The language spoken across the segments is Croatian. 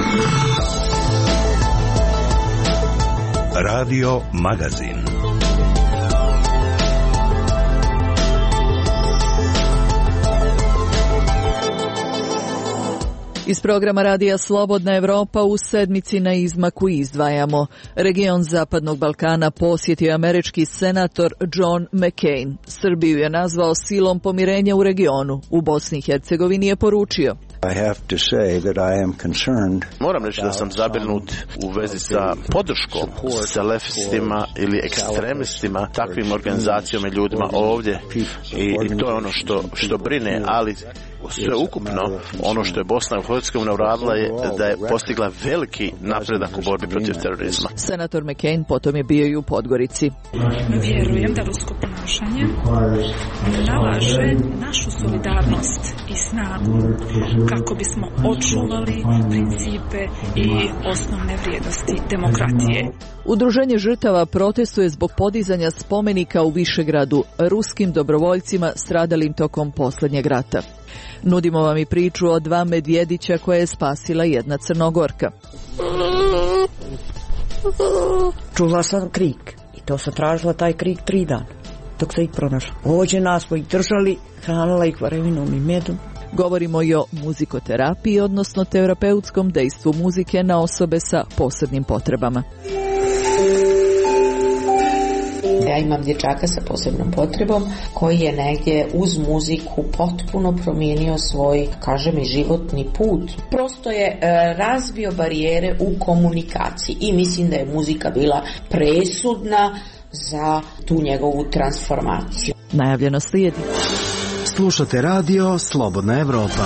Radio Magazin. Iz programa Radija Slobodna Evropa u sedmici na izmaku izdvajamo. Region Zapadnog Balkana posjetio američki senator John McCain. Srbiju je nazvao silom pomirenja u regionu. U Bosni i Hercegovini je poručio: Moram reći da sam zabrinut u vezi sa podrškom salafistima ili ekstremistima, takvim organizacijama i ljudima ovdje. I to je ono što brine, ali sve ukupno, ono što je Bosna i Hercegovina uradila je da je postigla veliki napredak u borbi protiv terorizma. Senator McCain potom je bio i u Podgorici. Vjerujem da rusko ponašanje nalaže našu solidarnost i snagu kako bismo očuvali principe i osnovne vrijednosti demokratije. Udruženje žrtava protestuje zbog podizanja spomenika u Višegradu ruskim dobrovoljcima stradalim tokom posljednjeg rata. Nudimo vam i priču o 2 medvjedića koje je spasila jedna Crnogorka. Čula sam krik i to sam tražila taj krik 3 dana dok se ih pronašla. Ođe smo ih držali, hranila ih varevinom i medom. Govorimo i o muzikoterapiji, odnosno terapeutskom dejstvu muzike na osobe sa posebnim potrebama. Ja imam dječaka sa posebnom potrebom koji je negdje uz muziku potpuno promijenio svoj, kažem, i životni put. Prosto je razbio barijere u komunikaciji i mislim da je muzika bila presudna za tu njegovu transformaciju. Najavljeno slijedi. Slušate radio Slobodna Evropa.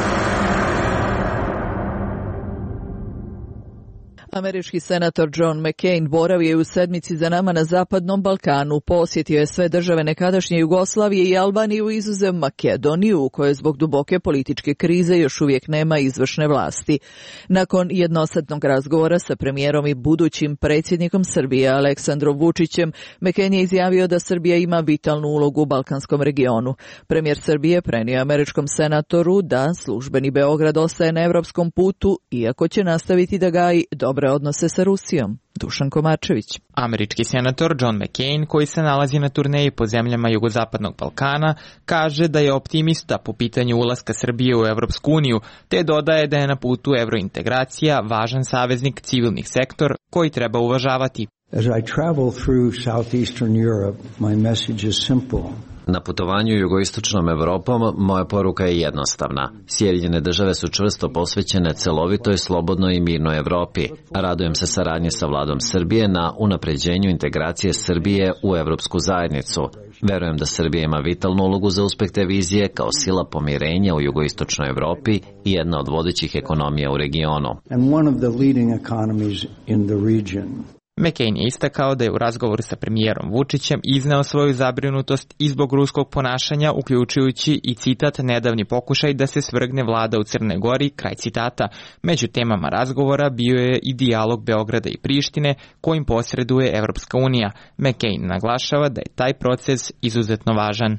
Američki senator John McCain boravio je u sedmici za nama na Zapadnom Balkanu. Posjetio je sve države nekadašnje Jugoslavije i Albaniju izuzev Makedoniju, u kojoj zbog duboke političke krize još uvijek nema izvršne vlasti. Nakon jednosatnog razgovora sa premijerom i budućim predsjednikom Srbije Aleksandrom Vučićem, McCain je izjavio da Srbija ima vitalnu ulogu u balkanskom regionu. Premijer Srbije prenio američkom senatoru da službeni Beograd ostaje na evropskom putu, iako će nastaviti da gaji dobre odnose sa Rusijom. Dušan Komarčević. Američki senator John McCain, koji se nalazi na turneji po zemljama jugozapadnog Balkana, kaže da je optimista po pitanju ulaska Srbije u Evropsku uniju, te dodaje da je na putu evrointegracija važan saveznik civilnih sektor koji treba uvažavati. As I travel through southeastern Europe, my message is simple. Na putovanju jugoistočnom Evropom moja poruka je jednostavna. Sjedinjene države su čvrsto posvećene celovitoj, slobodnoj i mirnoj Evropi. Radujem se saradnji sa vladom Srbije na unapređenju integracije Srbije u Evropsku zajednicu. Verujem da Srbija ima vitalnu ulogu za uspeh te vizije kao sila pomirenja u jugoistočnoj Evropi i jedna od vodećih ekonomija u regionu. And one of the leading economies in the region. McCain je istakao da je u razgovoru sa premijerom Vučićem izneo svoju zabrinutost i zbog ruskog ponašanja, uključujući i citat nedavni pokušaj da se svrgne vlada u Crnoj Gori, kraj citata. Među temama razgovora bio je i dijalog Beograda i Prištine kojim posreduje Evropska unija. McCain naglašava da je taj proces izuzetno važan.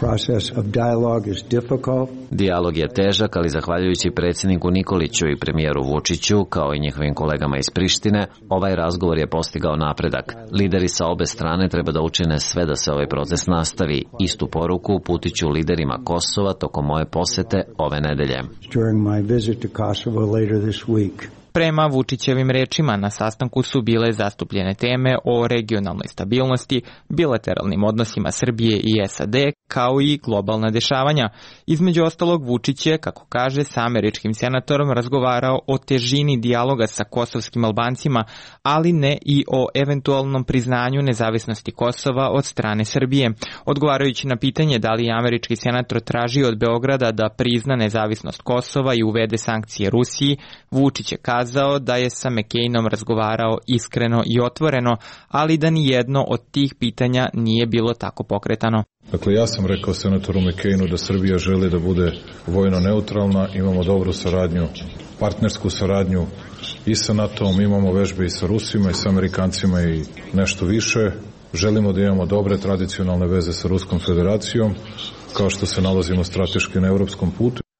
Dijalog je težak, ali zahvaljujući predsjedniku Nikoliću i premijeru Vučiću, kao i njihovim kolegama iz Prištine, ovaj razgovor je postigao napredak. Lideri sa obe strane treba da učine sve da se ovaj proces nastavi. Istu poruku uputit ću liderima Kosova tokom moje posete ove nedelje. Prema Vučićevim rečima, na sastanku su bile zastupljene teme o regionalnoj stabilnosti, bilateralnim odnosima Srbije i SAD, kao i globalna dešavanja. Između ostalog, Vučić je, kako kaže, sa američkim senatorom razgovarao o težini dijaloga sa kosovskim Albancima, ali ne i o eventualnom priznanju nezavisnosti Kosova od strane Srbije. Odgovarajući na pitanje da li je američki senator tražio od Beograda da prizna nezavisnost Kosova i uvede sankcije Rusiji, Vučić je kazao da je sa McCainom razgovarao iskreno i otvoreno, ali da ni jedno od tih pitanja nije bilo tako pokretano. Dakle, ja sam rekao senatoru McCainu da Srbija želi da bude vojno neutralna, imamo dobru saradnju, partnersku saradnju i sa NATO-om, imamo vežbe i sa Rusima i sa Amerikancima i nešto više. Želimo da imamo dobre tradicionalne veze sa Ruskom federacijom, kao što se nalazimo strateški na evropskom putu.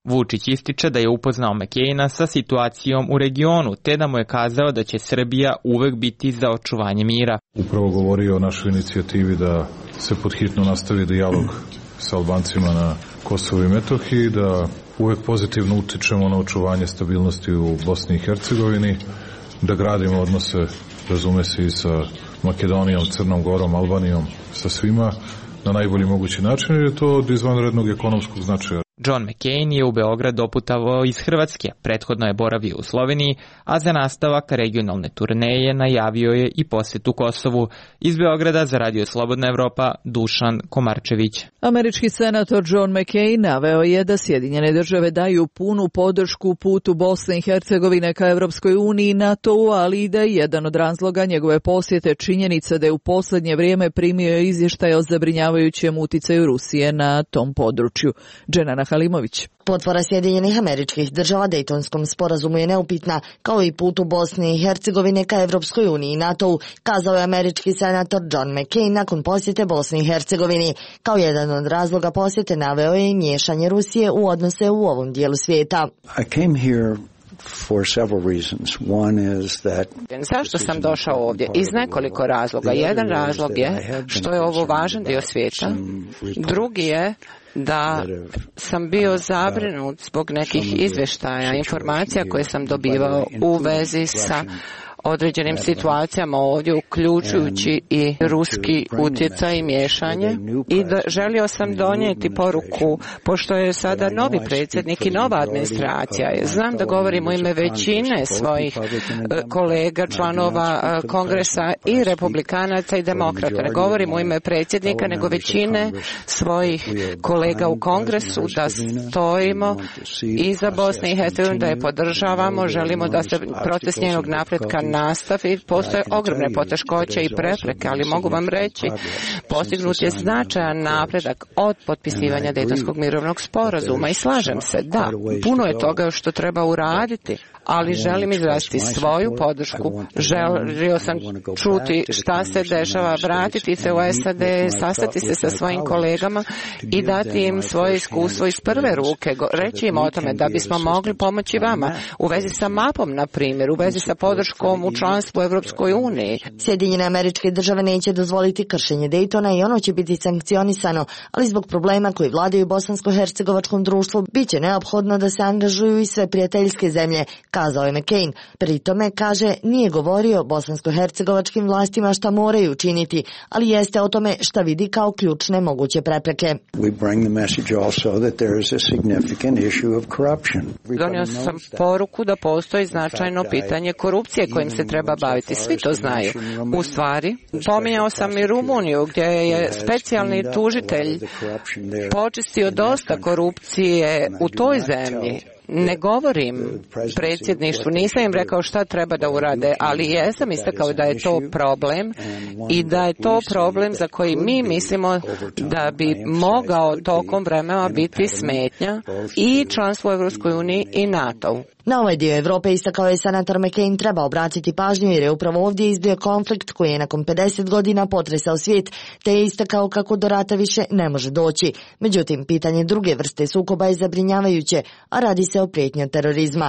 Vučić ističe da je upoznao McCaina sa situacijom u regionu, te da mu je kazao da će Srbija uvek biti za očuvanje mira. Upravo govorio o našoj inicijativi da se podhitno nastavi dijalog sa Albancima na Kosovu i Metohiji, da uvek pozitivno utičemo na očuvanje stabilnosti u Bosni i Hercegovini, da gradimo odnose, razume se, i sa Makedonijom, Crnom Gorom, Albanijom, sa svima na najbolji mogući način, jer je to od izvanrednog ekonomskog značaja. John McCain je u Beograd doputovao iz Hrvatske, prethodno je boravio u Sloveniji, a za nastavak regionalne turneje najavio je i posjetu Kosovu. Iz Beograda za Radio Slobodna Evropa, Dušan Komarčević. Američki senator John McCain naveo je da Sjedinjene države daju punu podršku putu Bosne i Hercegovine ka Evropskoj uniji i NATO-u, ali i da je jedan od razloga njegove posjete činjenica da je u poslednje vrijeme primio izvještaj o zabrinjavajućem uticaju Rusije na tom području. Dženana Halimović. Potpora Sjedinjenih Američkih Država Dejtonskom sporazumu je neupitna, kao i putu Bosne i Hercegovine ka Evropskoj uniji i NATO-u, kazao je američki senator John McCain nakon posjete Bosni i Hercegovini. Kao jedan od razloga posjete naveo je i miješanje Rusije u odnose u ovom dijelu svijeta. Zašto sam došao ovdje? Iz nekoliko razloga. Jedan razlog je što je ovo važan dio svijeta. Drugi je da sam bio zabrinut zbog nekih izvještaja, informacija koje sam dobivao u vezi sa određenim situacijama ovdje, uključujući i ruski utjecaj i miješanje. I želio sam donijeti poruku, pošto je sada novi predsjednik i nova administracija. Znam da govorim u ime većine svojih kolega, članova kongresa i republikanaca i demokrata. Ne govorim u ime predsjednika, nego većine svojih kolega u kongresu, da stojimo iza Bosne i Hercegovine, da je podržavamo, želimo da se proces njenog napretka nastavi. Postoje ogromne poteškoće i prepreke, ali mogu vam reći, postignut je značajan napredak od potpisivanja Dejtonskog mirovnog sporazuma i slažem se, da, puno je toga što treba uraditi, ali želim izraziti svoju podršku. Želio sam čuti šta se dešava, vratiti se u SAD, sastati se sa svojim kolegama i dati im svoje iskustvo iz prve ruke, reći im o tome da bismo mogli pomoći vama u vezi sa mapom, na primjer, u vezi sa podrškom u članstvu u Evropskoj uniji. Sjedinjene Američke Države neće dozvoliti kršenje Dejtona i ono će biti sankcionisano, ali zbog problema koji vladaju bosansko-hercegovačkom društvu biće neophodno da se angažuju i sve prijateljske zemlje, kazao je McCain. Pri tome, kaže, nije govorio bosansko-hercegovačkim vlastima šta moraju učiniti, ali jeste o tome šta vidi kao ključne moguće prepreke. Donio sam poruku da postoji značajno pitanje korupcije kojim se treba baviti. Svi to znaju. U stvari, pominjao sam i Rumuniju, gdje je specijalni tužitelj počistio dosta korupcije u toj zemlji. Ne govorim predsjedništvu, nisam im rekao šta treba da urade, ali jesam istakao da je to problem i da je to problem za koji mi mislimo da bi mogao tokom vremena biti smetnja i članstvo u Evropskoj uniji i NATO-u. Na ovaj dio Evrope, istakao je senator McCain, treba obratiti pažnju jer je upravo ovdje izbio konflikt koji je nakon 50 godina potresao svijet, te je istakao kako do rata više ne može doći. Međutim, pitanje druge vrste sukoba je zabrinjavajuće, a radi se o prijetnji terorizma.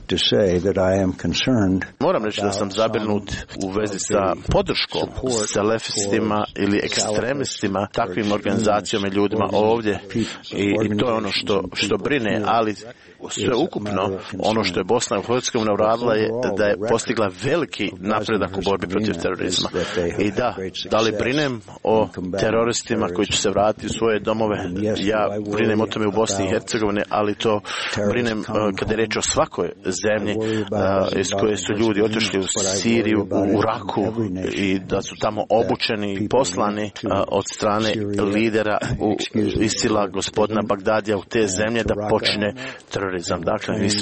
Moram reći da sam zabrinut u vezi sa podrškom salafistima ili ekstremistima, takvim organizacijama i ljudima ovdje i to je ono što brine, ali sve ukupno ono što je Bosna i Hercegovina uradila je da je postigla veliki napredak u borbi protiv terorizma. I da li brinem o teroristima koji će se vratiti u svoje domove? Ja brinem o tome u Bosni i Hercegovini, ali to brinem kada je reč o svakoj zemlji iz koje su ljudi otišli u Siriju, u Iraku i da su tamo obučeni i poslani od strane lidera ISIL-a, gospodina Bagdadija, u te zemlje da počine terorizam. Dakle, mi svi znamo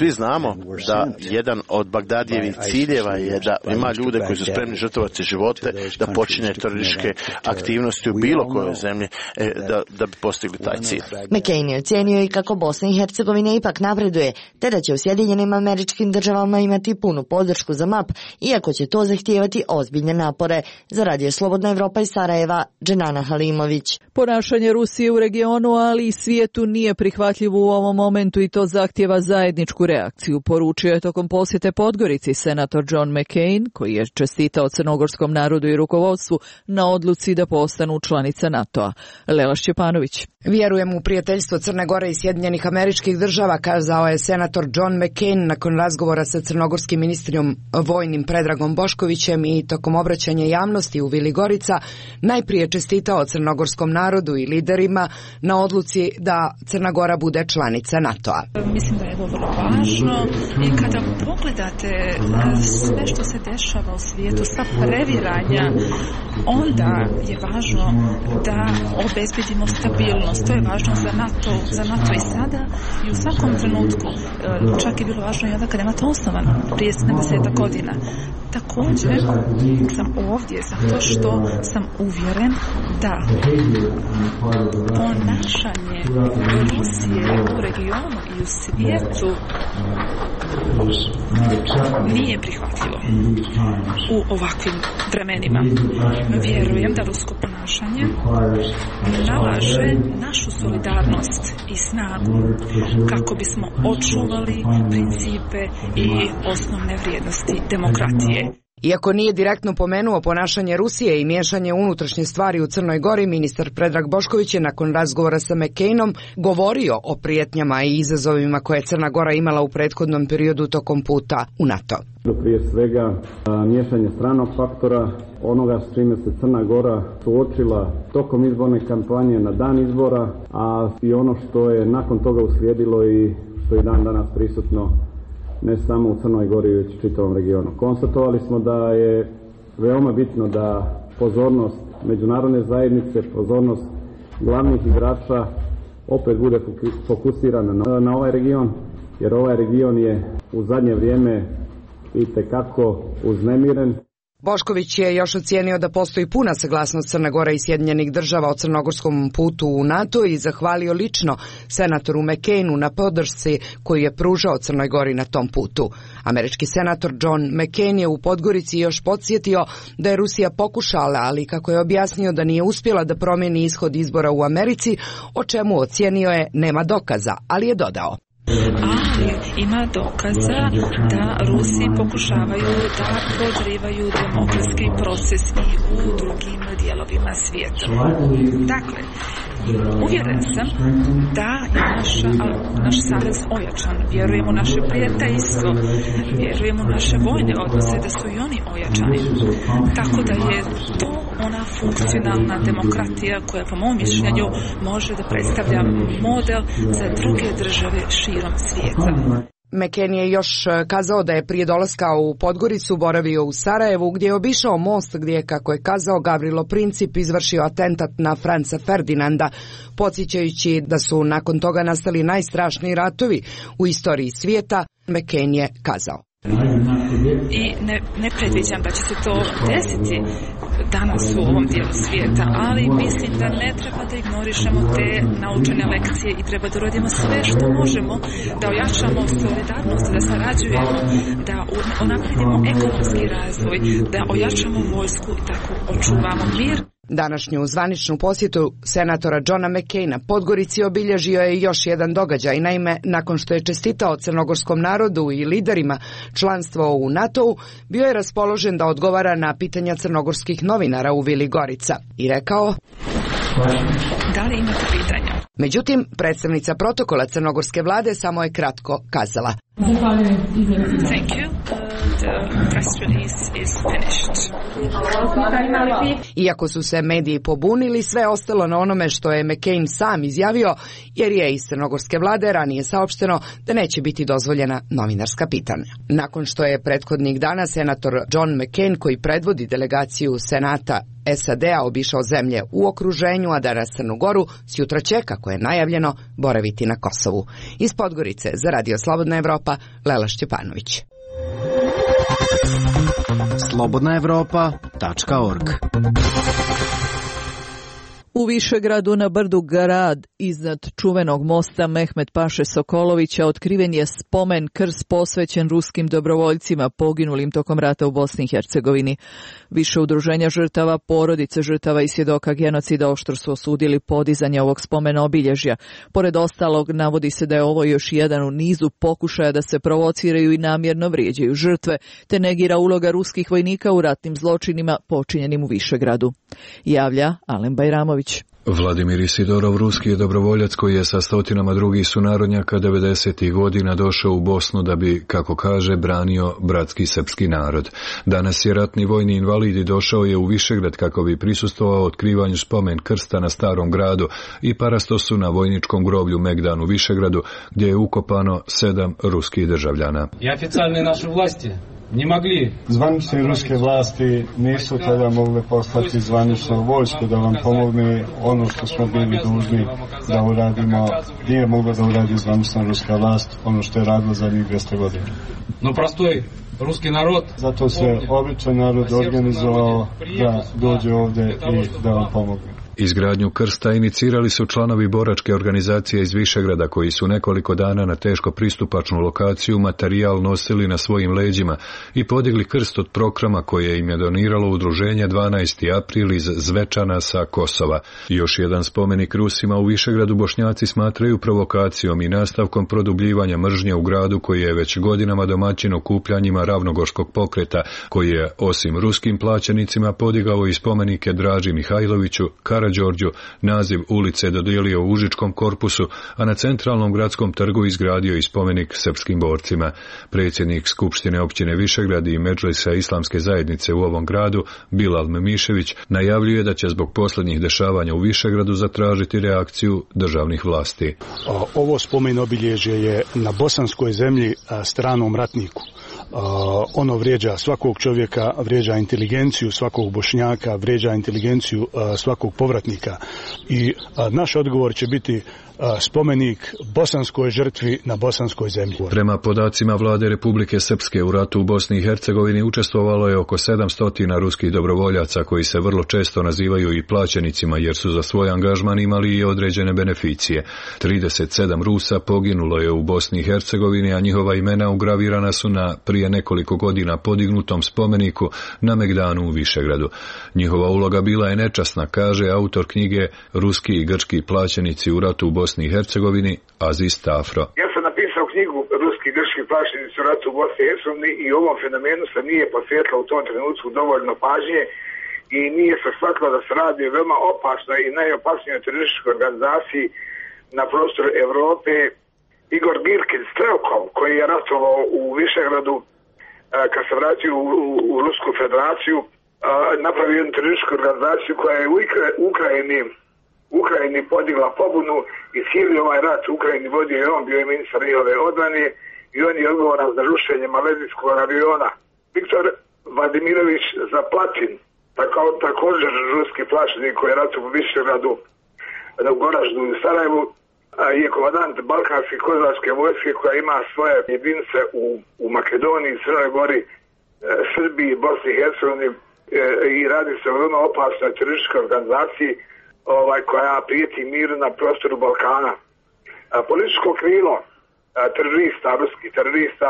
znamo da jedan od Bagdadijevih ciljeva je da ima ljude koji su spremni žrtvovati živote, da počine terorističke aktivnosti u bilo kojoj zemlji, da bi postigli taj cilj. McCain je ocenio i kako Bosna i Hercegovina ipak napreduje, te da će u Sjedinjenim Američkim Državama imati punu podršku za MAP, iako će to zahtijevati ozbiljne napore. Za Radio Slobodna Evropa iz Sarajeva, Dženana Halimović. Ponašanje Rusije u regionu, ali i svijetu nije prihvatljivo u ovom momentu i to zahtjeva zajedničku reakciju, poručio je tokom posjete Podgorici senator John McCain, koji je čestitao crnogorskom narodu i rukovodstvu na odluci da postanu članica NATO-a. Lela Šćepanović. Vjerujem u prijateljstvo Crne Gore i Sjedinjenih Američkih Država, kazao je senator John McCain nakon razgovora sa crnogorskim ministrom vojnim Predragom Boškovićem i tokom obraćanja javnosti u Vili Gorica najprije čestitao crnogorskom narodu i liderima na odluci da Crna Gora bude članica NATO-a. Mislim da je ovo vrlo važno i kada pogledate sve što se dešava u svijetu, sva previranja, onda je važno da obezbedimo stabilnost. To je važno za NATO i sada i u svakom trenutku. Čak je bilo važno i onda kada je NATO osnovan prije 70 godina. Također sam ovdje zato što sam uvjeren da ponašanje Rusije u regionu i u svijetu nije prihvatljivo u ovakvim vremenima. Vjerujem da rusko ponašanje nalaže našu solidarnost i snagu kako bismo očuvali principe i osnovne vrijednosti demokratije. Iako nije direktno pomenuo ponašanje Rusije i miješanje unutrašnje stvari u Crnoj Gori, ministar Predrag Bošković je nakon razgovora sa McCainom govorio o prijetnjama i izazovima koje je Crna Gora imala u prethodnom periodu tokom puta u NATO. Prije svega miješanje stranog faktora, onoga s čime se Crna Gora suočila tokom izborne kampanje na dan izbora, a i ono što je nakon toga uslijedilo i što je dan danas prisutno ne samo u Crnoj Gori, već u čitavom regionu. Konstatovali smo da je veoma bitno da pozornost međunarodne zajednice, pozornost glavnih igrača opet bude fokusirana na ovaj region, jer ovaj region je u zadnje vrijeme itekako uznemiren. Bošković je još ocijenio da postoji puna saglasnost Crne Gore i Sjedinjenih Država o crnogorskom putu u NATO i zahvalio lično senatoru McCainu na podršci koju je pružao Crnoj Gori na tom putu. Američki senator John McCain je u Podgorici još podsjetio da je Rusija pokušala, ali kako je objasnio da nije uspjela da promijeni ishod izbora u Americi, o čemu ocijenio je nema dokaza, ali je dodao. Ali ima dokaza da Rusi pokušavaju da podrivaju demokratski proces i u drugim dijelovima svijeta. Dakle, uvjeren sam da je naš savez ojačan. Vjerujem u naše prijateljstvo, vjerujem u naše vojne odnose, da su i oni ojačani. Tako da je to ona funkcionalna demokratija koja, po mom mišljenju, može da predstavlja model za druge države širom svijeta. McCain je još kazao da je prije dolaska u Podgoricu boravio u Sarajevu, gdje je obišao most gdje je, kako je kazao, Gavrilo Princip izvršio atentat na Franca Ferdinanda, podsjećajući da su nakon toga nastali najstrašniji ratovi u istoriji svijeta. McCain je kazao. I ne predviđam da će se to desiti danas u ovom dijelu svijeta, ali mislim da ne treba da ignorišemo te naučene lekcije i treba da uradimo sve što možemo da ojačamo solidarnost, da sarađujemo, da unapredimo ekonomski razvoj, da ojačamo vojsku i tako očuvamo mir. Današnju zvaničnu posjetu senatora Johna McCaina Podgorici obilježio je još jedan događaj. Naime, nakon što je čestitao crnogorskom narodu i liderima članstvo u NATO-u, bio je raspoložen da odgovara na pitanja crnogorskih novinara u Vili Gorica i rekao: Da li imate pitanja? Međutim, predstavnica protokola crnogorske vlade samo je kratko kazala: Thank you. press release is finished. Iako su se mediji pobunili, sve ostalo na onome što je McCain sam izjavio, jer je iz crnogorske vlade ranije saopšteno da neće biti dozvoljena novinarska pitanja. Nakon što je prethodnih dana senator John McCain, koji predvodi delegaciju Senata SAD-a, obišao zemlje u okruženju, a danas Crnu Goru, sjutra će, kako je najavljeno, boraviti na Kosovu. Iz Podgorice za Radio Slobodna Evropa, Lela Šćepanović. slobodnaevropa.org. U Višegradu na brdu Garad iznad čuvenog mosta Mehmet Paše Sokolovića otkriven je spomen krst posvećen ruskim dobrovoljcima poginulim tokom rata u Bosni i Hercegovini. Više udruženja žrtava, porodice žrtava i svjedoka genocida oštro su osudili podizanje ovog spomena obilježja. Pored ostalog, navodi se da je ovo još jedan u nizu pokušaja da se provociraju i namjerno vrijeđaju žrtve, te negira uloga ruskih vojnika u ratnim zločinima počinjenim u Višegradu. Javlja Alen Bajramović. Vladimir Isidorov, ruski je dobrovoljac koji je sa stotinama drugih sunarodnjaka 90. godina došao u Bosnu da bi, kako kaže, branio bratski srpski narod. Danas je ratni vojni invalid i došao je u Višegrad kako bi prisustvovao otkrivanju spomen krsta na Starom gradu i parastosu na vojničkom groblju Megdan u Višegradu, gdje je ukopano 7 ruskih državljana. I oficijalne naše vlasti ne mogli. Zvanične ruske vlasti nisu tada mogle poslati zvaničnu vojsku da vam pomogne ono što smo bili dužni da uradimo. Nije mogla da uradi zvanična ruska vlast ono što je radila zadnjih 200 godina. No prostoj ruski narod. Zato se običan narod organizovao da dođe ovdje i da vam pomogne. Izgradnju krsta inicirali su članovi boračke organizacije iz Višegrada koji su nekoliko dana na teško pristupačnu lokaciju materijal nosili na svojim leđima i podigli krst od programa koje im je doniralo udruženje 12. april iz Zvečana sa Kosova. Još jedan spomenik Rusima u Višegradu Bošnjaci smatraju provokacijom i nastavkom produbljivanja mržnje u gradu koji je već godinama domaćin okupljanjima ravnogorskog pokreta, koji je osim ruskim plaćenicima podigao i spomenike Draži Mihajloviću, Karađorđu, naziv ulice dodijelio u Užičkom korpusu, a na centralnom gradskom trgu izgradio i spomenik srpskim borcima. Predsjednik Skupštine općine Višegrad i Medžlisa Islamske zajednice u ovom gradu, Bilal Memišević, najavljuje da će zbog posljednjih dešavanja u Višegradu zatražiti reakciju državnih vlasti. Ovo spomen obilježje je na bosanskoj zemlji stranom ratniku. Ono vrijeđa svakog čovjeka, vrijeđa inteligenciju svakog Bošnjaka, vrijeđa inteligenciju svakog povratnika i naš odgovor će biti spomenik bosanskoj žrtvi na bosanskoj zemlji. Prema podacima vlade Republike Srpske u ratu u Bosni i Hercegovini učestvovalo je oko 700 ruskih dobrovoljaca koji se vrlo često nazivaju i plaćenicima jer su za svoj angažman imali i određene beneficije. 37 Rusa poginulo je u Bosni i Hercegovini, a njihova imena ugravirana su na prije nekoliko godina podignutom spomeniku na Megdanu u Višegradu. Njihova uloga bila je nečasna, kaže autor knjige Ruski i grčki plaćenici u ratu u Bosni i Hercegovini, Aziz Tafro. Ja sam napisao knjigu Ruski i grčki plaćenici u ratu u Bosni i Hercegovini i ovom fenomenu se nije posvetilo u tom trenutku dovoljno pažnje i nije se shvatilo da se radi o veoma opasnoj i najopasnijoj terorističkoj organizaciji na prostoru Evrope. Igor Girkin Strelkov, koji je ratovao u Višegradu kad se vratio u Rusku federaciju, napravio jednu terorističku organizaciju koja je u Ukrajini podigla pobunu i cijeli ovaj rat u Ukrajini vodio i on, bio je ministar njihove odbrane i on je odgovoran za rušenje malezijskog aviona. Viktor Vladimirović Zaplatin, također ruski plaćenik koji je ratovao u Višegradu, u Goraždu i u Sarajevu, je komandant balkanske kozačke vojske koja ima svoje jedinice u Makedoniji, Crnoj Gori, Srbiji, Bosni i Hercegovini i radi se o veoma opasnoj terorističkoj organizaciji koja prijeti miru na prostoru Balkana. Političko krilo terorista, ruskih terorista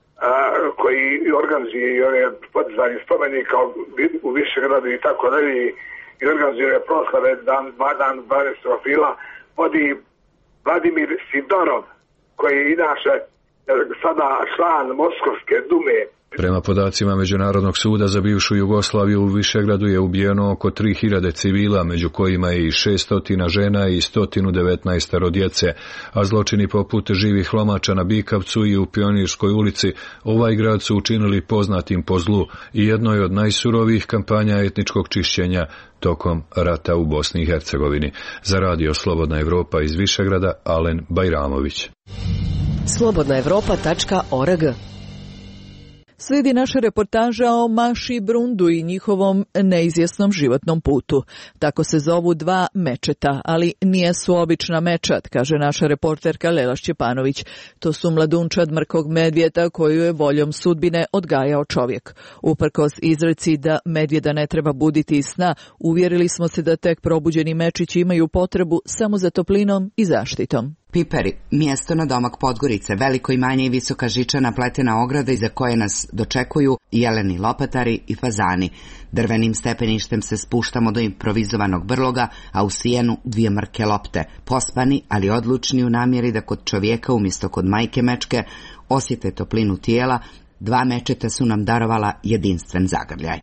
koji organizuje i ove podizanje spomenika u Višegradu i tako dalje i organizuje proslave dan 12. aprila, vodi Vladimir Sidorov, koji je inače sada član Moskovske dume, Prema podacima Međunarodnog suda za bivšu Jugoslaviju u Višegradu je ubijeno oko 3000 civila, među kojima je i 600 žena i 119 djece, a zločini poput živih lomača na Bikavcu i u Pionirskoj ulici ovaj grad su učinili poznatim po zlu i jednoj od najsurovijih kampanja etničkog čišćenja tokom rata u Bosni i Hercegovini. Za radio Slobodna Evropa iz Višegrada, Alen Bajramović. slobodnaevropa.org. Slijedi naša reportaža o Maši Brundu i njihovom neizvjesnom životnom putu. Tako se zovu dva mečeta, ali nijesu obična mečat, kaže naša reporterka Lela Šćepanović. To su mladunčad mrkog medvjeda koju je voljom sudbine odgajao čovjek. Uprkos izreci da medvjeda ne treba buditi iz sna, uvjerili smo se da tek probuđeni mečići imaju potrebu samo za toplinom i zaštitom. Piperi, mjesto na domak Podgorice, veliko imanje i visoka žičana pletena ograda iza koje nas dočekuju jeleni lopatari i fazani. Drvenim stepeništem se spuštamo do improvizovanog brloga, a u sijenu dvije mrke lopte, pospani, ali odlučni u namjeri da kod čovjeka umjesto kod majke mečke osjete toplinu tijela. Dva mečeta su nam darovala jedinstven zagrljaj.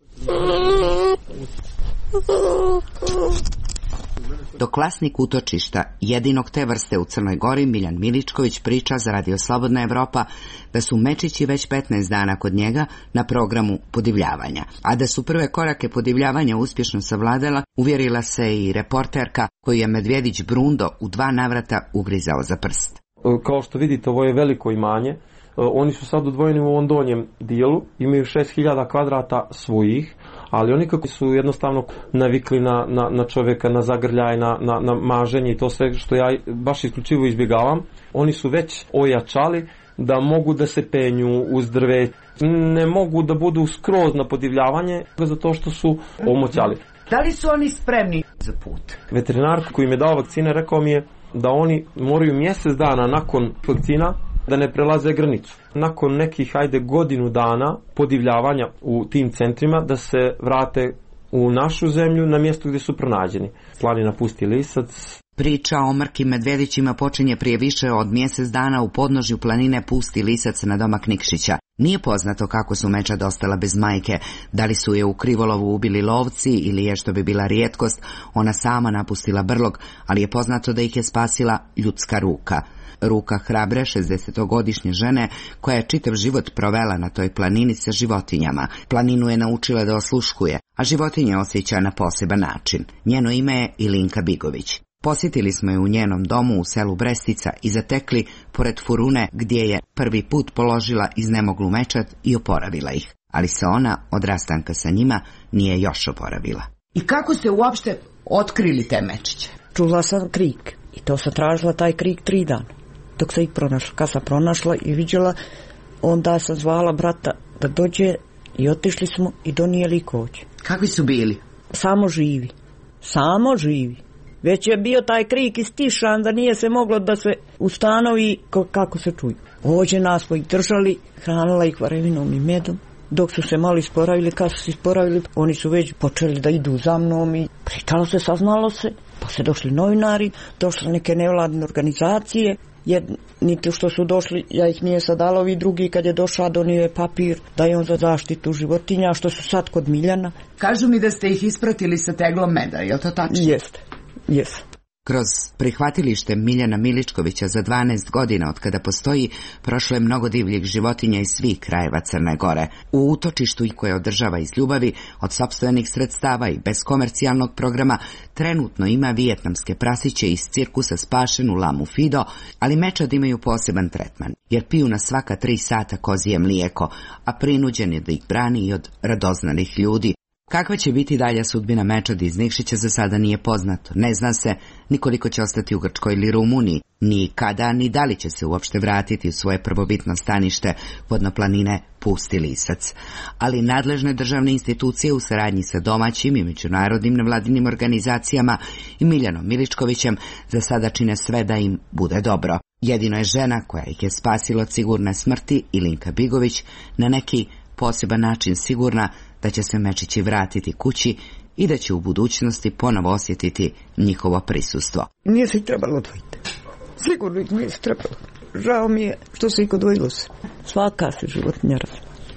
Dok vlasnik utočišta, jedinog te vrste u Crnoj Gori, Miljan Miličković, priča za radio Slobodna Evropa da su mečići već 15 dana kod njega na programu podivljavanja. A da su prve korake podivljavanja uspješno savladala, uvjerila se i reporterka koju je medvjedić Brundo u 2 navrata ugrizao za prst. Kao što vidite, ovo je veliko imanje. Oni su sad odvojeni u ovom donjem dijelu, imaju 6000 kvadrata svojih, ali oni kako su jednostavno navikli na čovjeka, na zagrljaj, na maženje i to sve što ja baš isključivo izbjegavam, oni su već ojačali da mogu da se penju uz drve, ne mogu da budu skroz na podivljavanje zato što su omoćali. Da li su oni spremni za put? Veterinar koji mi je dao vakcine rekao mi je da oni moraju mjesec dana nakon vakcina da ne prelaze granicu. Nakon nekih, godinu dana podivljavanja u tim centrima da se vrate u našu zemlju na mjesto gdje su pronađeni. Slanina Pusti lisac. Priča o mrkim medvjedićima počinje prije više od mjesec dana u podnožju planine Pusti lisac na domak Nikšića. Nije poznato kako su mečad ostala bez majke, da li su je u krivolovu ubili lovci ili je, što bi bila rijetkost, ona sama napustila brlog, ali je poznato da ih je spasila ljudska ruka. Ruka hrabre 60-godišnje žene koja je čitav život provela na toj planini sa životinjama. Planinu je naučila da osluškuje, a životinje osjeća na poseban način. Njeno ime je Ilinka Bigović. Posjetili smo je u njenom domu u selu Brestica i zatekli pored furune gdje je prvi put položila iznemoglu mečad i oporavila ih. Ali se ona od rastanka sa njima nije još oporavila. I kako ste uopšte otkrili te mečiće? Čula sam krik i to sam tražila taj krik 3 dana. Dok sam ih pronašla. Kad sam pronašla i vidjela, onda sam zvala brata da dođe i otišli smo i donijeli kođe. Kakvi su bili? Samo živi. Samo živi. Već je bio taj krik istišan da nije se moglo da se ustanovi kako se čuju. Ođe nas smo ih držali, hranila ih varevinom i medom. Dok su se malo isporavili, kad su se isporavili, oni su već počeli da idu za mnom i pričalo se, saznalo se. Pa se došli novinari, došle neke nevladine organizacije, jedni što su došli, ja ih nije sad dala, ovi drugi kad je došao donio je papir da je on za zaštitu životinja, što su sad kod Miljana. Kažu mi da ste ih ispratili sa teglom meda, je li to tačno? Jeste, jeste. Kroz prihvatilište Miljana Miličkovića za 12 godina od kada postoji, prošlo je mnogo divljih životinja iz svih krajeva Crne Gore. U utočištu koje održava iz ljubavi, od sopstvenih sredstava i bez komercijalnog programa, trenutno ima vijetnamske prasiće iz cirkusa spašenu lamu Fido, ali mečad imaju poseban tretman, jer piju na svaka 3 sata kozije mlijeko, a prinuđen je da ih brani i od radoznalih ljudi. Kakva će biti dalja sudbina mečadi iz Nikšića za sada nije poznato. Ne zna se ni koliko će ostati u Grčkoj ili Rumuniji, ni kada, ni da li će se uopšte vratiti u svoje prvobitno stanište vodnoplanine Pusti lisac. Ali nadležne državne institucije u saradnji sa domaćim i međunarodnim nevladinim organizacijama i Miljanom Miličkovićem za sada čine sve da im bude dobro. Jedino je žena koja ih je spasila od sigurne smrti, Ilinka Bigović, na neki poseban način sigurna da će se mečići vratiti kući i da će u budućnosti ponovo osjetiti njihovo prisustvo. Nije se ih trebalo odvojiti. Sigurno ih nije se trebalo. Žao mi je što se ih odvojilo se. Svaka se životinja razvila.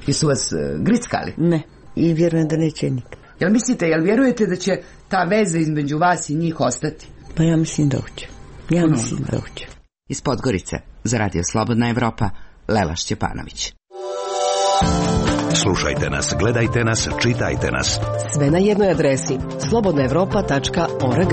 Jesu vas grickali? Ne, i vjerujem da neće nikad. Jel vjerujete da će ta veza između vas i njih ostati? Pa ja mislim da hoće. Mislim da hoće. Iz Podgorice, za Radio Slobodna Evropa, Lela Šćepanović. Slušajte nas, gledajte nas, čitajte nas. Sve na jednoj adresi slobodnaevropa.org.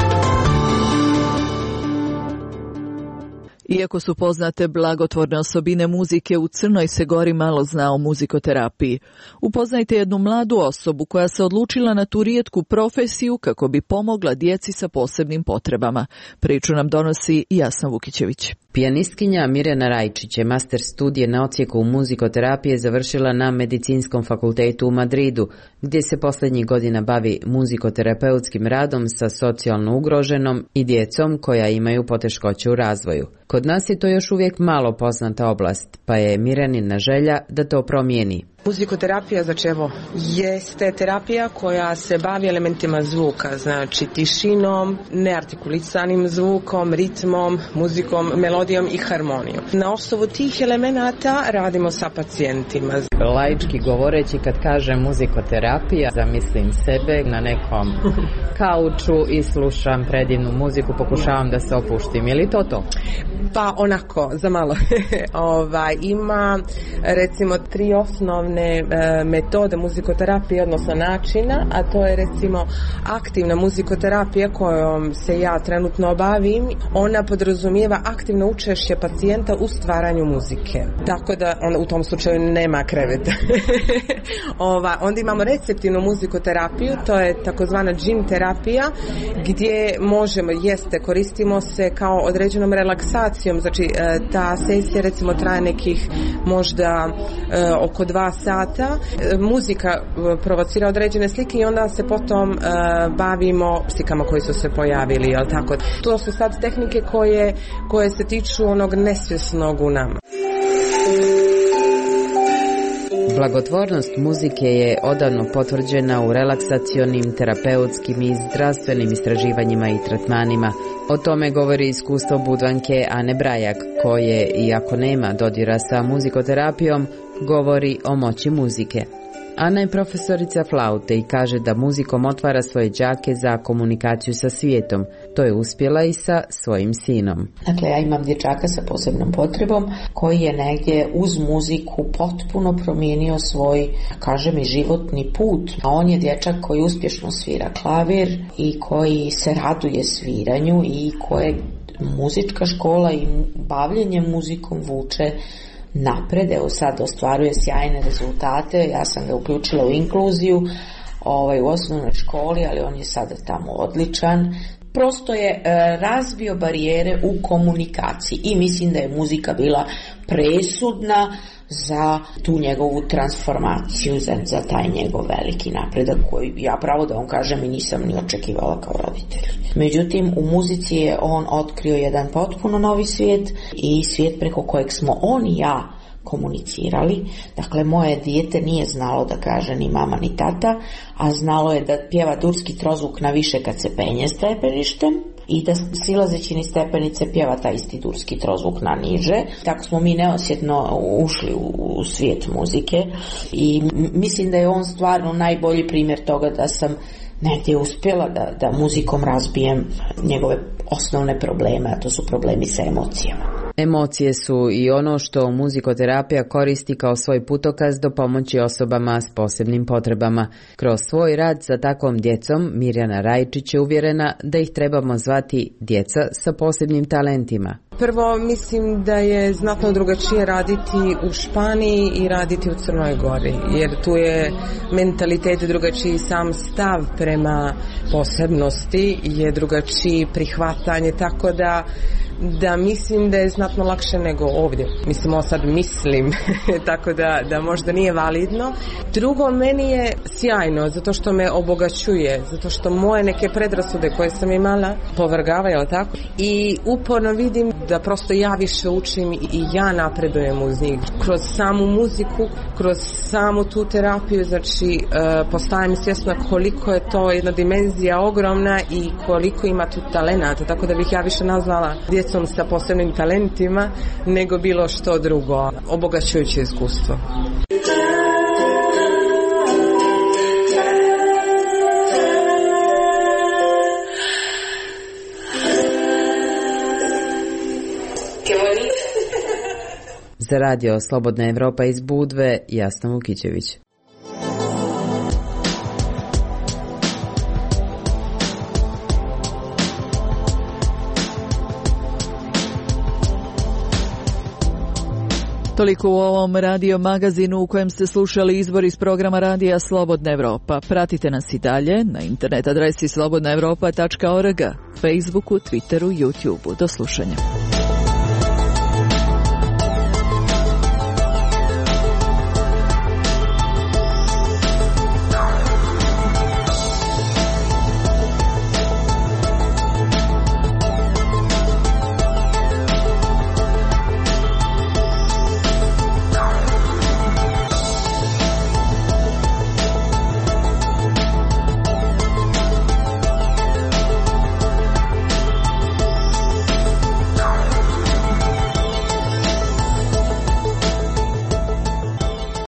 Iako su poznate blagotvorne osobine muzike, u Crnoj se Gori malo zna o muzikoterapiji. Upoznajte jednu mladu osobu koja se odlučila na tu rijetku profesiju kako bi pomogla djeci sa posebnim potrebama. Priču nam donosi Jasna Vukićević. Pijanistkinja Mirjana Rajčić je master studije na odsjeku muzikoterapije završila na Medicinskom fakultetu u Madridu, gdje se posljednjih godina bavi muzikoterapeutskim radom sa socijalno ugroženom i djecom koja imaju poteškoće u razvoju. Kod nas je to još uvijek malo poznata oblast, pa je Mirjanina želja da to promijeni. Muzikoterapija, znači evo, jeste terapija koja se bavi elementima zvuka, znači tišinom, neartikulisanim zvukom, ritmom, muzikom, melodijom i harmonijom. Na osnovu tih elemenata radimo sa pacijentima. Laički govoreći, kad kažem muzikoterapija, zamislim sebe na nekom kauču i slušam predivnu muziku, pokušavam da se opuštim. Je li to? Pa onako, za malo. Ima recimo 3 osnovne metode muzikoterapije, odnosno načina, a to je recimo aktivna muzikoterapija kojom se ja trenutno bavim. Ona podrazumijeva aktivno učešće pacijenta u stvaranju muzike. Tako da u tom slučaju nema kreveta. Onda imamo receptivnu muzikoterapiju, to je takozvana gym terapija, gdje koristimo se kao određenom relaksacijom, znači ta sesija recimo traje nekih možda oko 2 sata. Muzika provocira određene slike i onda se potom bavimo slikama koji su se pojavili, jel tako? To su sad tehnike koje se tiču onog nesvjesnog u nama. Blagotvornost muzike je odavno potvrđena u relaksacionim, terapeutskim i zdravstvenim istraživanjima i tretmanima. O tome govori iskustvo Budvanke Ane Brajak, koje, iako nema dodira sa muzikoterapijom, govori o moći muzike. Ana je profesorica flaute i kaže da muzikom otvara svoje đake za komunikaciju sa svijetom. To je uspjela i sa svojim sinom. Dakle, ja imam dječaka sa posebnom potrebom koji je negdje uz muziku potpuno promijenio svoj, kažem, i životni put. A on je dječak koji uspješno svira klavir i koji se raduje sviranju i koje muzička škola i bavljenje muzikom vuče napred. Evo sad ostvaruje sjajne rezultate. Ja sam ga uključila u inkluziju u osnovnoj školi, ali on je sada tamo odličan. Prosto je razbio barijere u komunikaciji i mislim da je muzika bila presudna za tu njegovu transformaciju, za taj njegov veliki napredak koji ja pravo da vam kažem i nisam ni očekivala kao roditelj. Međutim, u muzici je on otkrio jedan potpuno novi svijet i svijet preko kojeg smo on i ja komunicirali. Dakle, moje dijete nije znalo da kaže ni mama ni tata, a znalo je da pjeva turski trozvuk na više kad se penje stepeništem i da silazeći niz stepenice pjeva taj isti turski trozvuk na niže. Tako smo mi neosjetno ušli u svijet muzike i mislim da je on stvarno najbolji primjer toga da sam negdje uspjela da muzikom razbijem njegove osnovne probleme, a to su problemi sa emocijama. Emocije su i ono što muzikoterapija koristi kao svoj putokaz do pomoći osobama s posebnim potrebama. Kroz svoj rad sa takvom djecom, Mirjana Rajčić je uvjerena da ih trebamo zvati djeca sa posebnim talentima. Prvo, mislim da je znatno drugačije raditi u Španiji i raditi u Crnoj Gori, jer tu je mentalitet drugačiji, sam stav prema posebnosti je drugačiji, prihvatanje, tako da mislim da je znatno lakše nego ovdje. Mislim, ovo sad mislim, tako da možda nije validno. Drugo, meni je sjajno, zato što me obogaćuje, zato što moje neke predrasude koje sam imala povrgava, jel tako? I uporno vidim da prosto ja više učim i ja napredujem uz njih. Kroz samu muziku, kroz samu tu terapiju, znači postajem svjesna koliko je to jedna dimenzija ogromna i koliko ima tu talenata, tako da bih ja više nazvala djecom sa posebnim talentima nego bilo što drugo. Obogaćujuće iskustvo. Za radio Slobodna Evropa iz Budve, Jasna Vukićević. Toliko u ovom radio magazinu u kojem ste slušali izbor iz programa radija Slobodna Evropa. Pratite nas i dalje na internet adresi slobodnaevropa.org, Facebooku, Twitteru, YouTubeu. Do slušanja.